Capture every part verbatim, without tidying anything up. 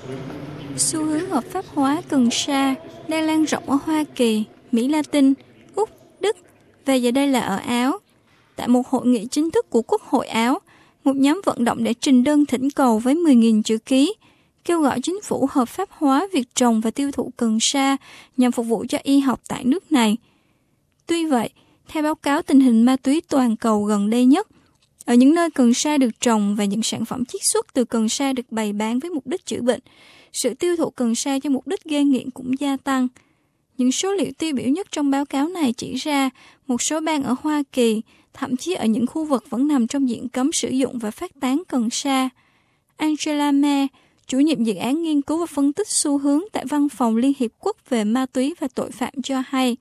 Xu hướng hợp pháp hóa cần sa đang lan rộng ở Hoa Kỳ, Mỹ Latin, Úc, Đức và giờ đây là ở Áo. Tại một hội nghị chính thức của Quốc hội Áo, một nhóm vận động đã trình đơn thỉnh cầu với mười nghìn chữ ký, kêu gọi chính phủ hợp pháp hóa việc trồng và tiêu thụ cần sa nhằm phục vụ cho y học tại nước này. Tuy vậy, theo báo cáo tình hình ma túy toàn cầu gần đây nhất, ở những nơi cần sa được trồng và những sản phẩm chiết xuất từ cần sa được bày bán với mục đích chữa bệnh, sự tiêu thụ cần sa cho mục đích gây nghiện cũng gia tăng. Những số liệu tiêu biểu nhất trong báo cáo này chỉ ra một số bang ở Hoa Kỳ, thậm chí ở những khu vực vẫn nằm trong diện cấm sử dụng và phát tán cần sa. Angela Mae, chủ nhiệm dự án nghiên cứu và phân tích xu hướng tại Văn phòng Liên Hiệp Quốc về ma túy và tội phạm cho hay.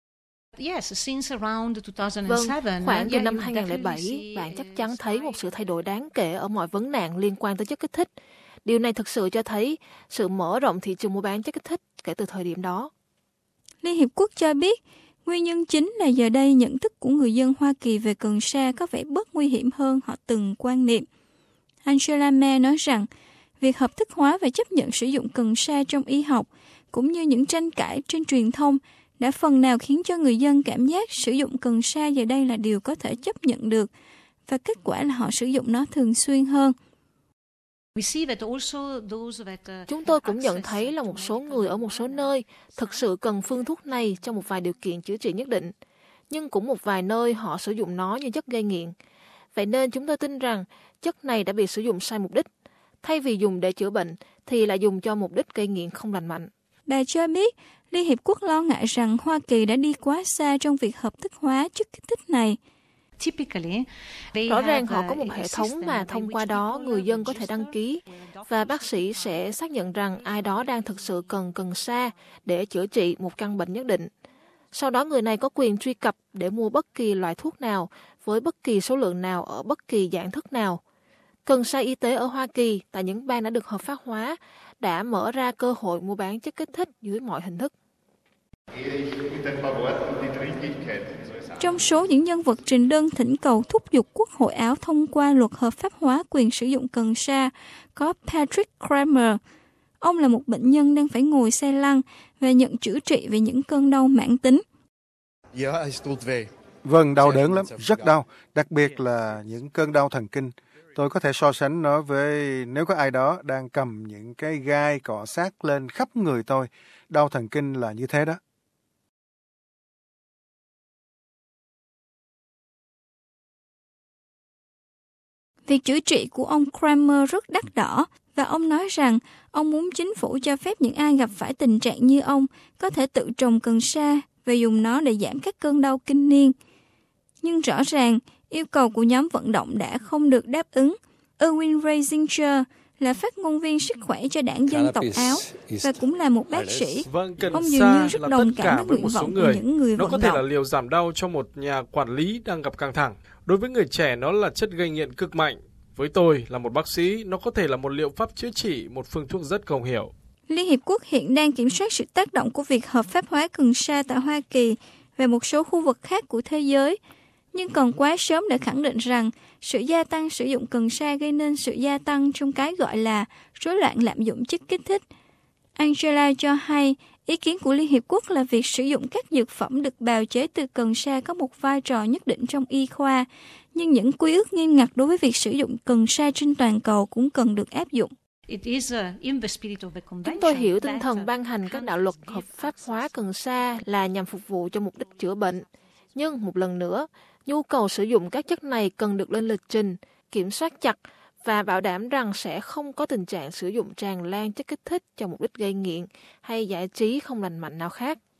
Vâng, khoảng từ năm hai không không bảy, bạn chắc chắn thấy một sự thay đổi đáng kể ở mọi vấn nạn liên quan tới chất kích thích. Điều này thực sự cho thấy sự mở rộng thị trường mua bán chất kích thích kể từ thời điểm đó. Liên Hiệp Quốc cho biết, nguyên nhân chính là giờ đây nhận thức của người dân Hoa Kỳ về cần sa có vẻ bớt nguy hiểm hơn họ từng quan niệm. Angela Mae nói rằng, việc hợp thức hóa và chấp nhận sử dụng cần sa trong y học, cũng như những tranh cãi trên truyền thông, đã phần nào khiến cho người dân cảm giác sử dụng cần sa giờ đây là điều có thể chấp nhận được, và kết quả là họ sử dụng nó thường xuyên hơn. Chúng tôi cũng nhận thấy là một số người ở một số nơi thực sự cần phương thuốc này trong một vài điều kiện chữa trị nhất định, nhưng cũng một vài nơi họ sử dụng nó như chất gây nghiện. Vậy nên chúng tôi tin rằng chất này đã bị sử dụng sai mục đích. Thay vì dùng để chữa bệnh thì lại dùng cho mục đích gây nghiện không lành mạnh. Bà cho biết, Liên Hiệp Quốc lo ngại rằng Hoa Kỳ đã đi quá xa trong việc hợp thức hóa chất kích thích này. Rõ ràng họ có một hệ thống mà thông qua đó người dân có thể đăng ký và bác sĩ sẽ xác nhận rằng ai đó đang thực sự cần cần sa để chữa trị một căn bệnh nhất định. Sau đó người này có quyền truy cập để mua bất kỳ loại thuốc nào với bất kỳ số lượng nào ở bất kỳ dạng thức nào. Cần sa y tế ở Hoa Kỳ tại những bang đã được hợp pháp hóa đã mở ra cơ hội mua bán chất kích thích dưới mọi hình thức. Trong số những nhân vật trình đơn thỉnh cầu thúc giục Quốc hội Áo thông qua luật hợp pháp hóa quyền sử dụng cần sa có Patrick Kramer. Ông là một bệnh nhân đang phải ngồi xe lăn và nhận chữa trị về những cơn đau mãn tính. Vâng, đau đớn lắm, rất đau, đặc biệt là những cơn đau thần kinh. Tôi có thể so sánh nó với nếu có ai đó đang cầm những cái gai cọ sát lên khắp người tôi. Đau thần kinh là như thế đó. Việc chữa trị của ông Kramer rất đắt đỏ và ông nói rằng ông muốn chính phủ cho phép những ai gặp phải tình trạng như ông có thể tự trồng cần sa và dùng nó để giảm các cơn đau kinh niên. Nhưng rõ ràng, yêu cầu của nhóm vận động đã không được đáp ứng. Erwin Reisinger là phát ngôn viên sức khỏe cho đảng Dân tộc Áo và cũng là một bác sĩ. Vâng, cần ông dường như rất đồng cảm với với nguyện một số vọng người. của những người Nó vận có thể động. là liều giảm đau cho một nhà quản lý đang gặp căng thẳng. Đối với người trẻ, nó là chất gây nghiện cực mạnh. Với tôi, là một bác sĩ, nó có thể là một liệu pháp chữa trị, một phương thuốc rất công hiệu. Liên Hiệp Quốc hiện đang kiểm soát sự tác động của việc hợp pháp hóa cần sa tại Hoa Kỳ và một số khu vực khác của thế giới. Nhưng còn quá sớm để khẳng định rằng sự gia tăng sử dụng cần sa gây nên sự gia tăng trong cái gọi là rối loạn lạm dụng chất kích thích. Angela cho hay, ý kiến của Liên Hiệp Quốc là việc sử dụng các dược phẩm được bào chế từ cần sa có một vai trò nhất định trong y khoa, nhưng những quy ước nghiêm ngặt đối với việc sử dụng cần sa trên toàn cầu cũng cần được áp dụng. Chúng tôi hiểu tinh thần ban hành các đạo luật hợp pháp hóa cần sa là nhằm phục vụ cho mục đích chữa bệnh. Nhưng một lần nữa, nhu cầu sử dụng các chất này cần được lên lịch trình, kiểm soát chặt và bảo đảm rằng sẽ không có tình trạng sử dụng tràn lan chất kích thích cho mục đích gây nghiện hay giải trí không lành mạnh nào khác.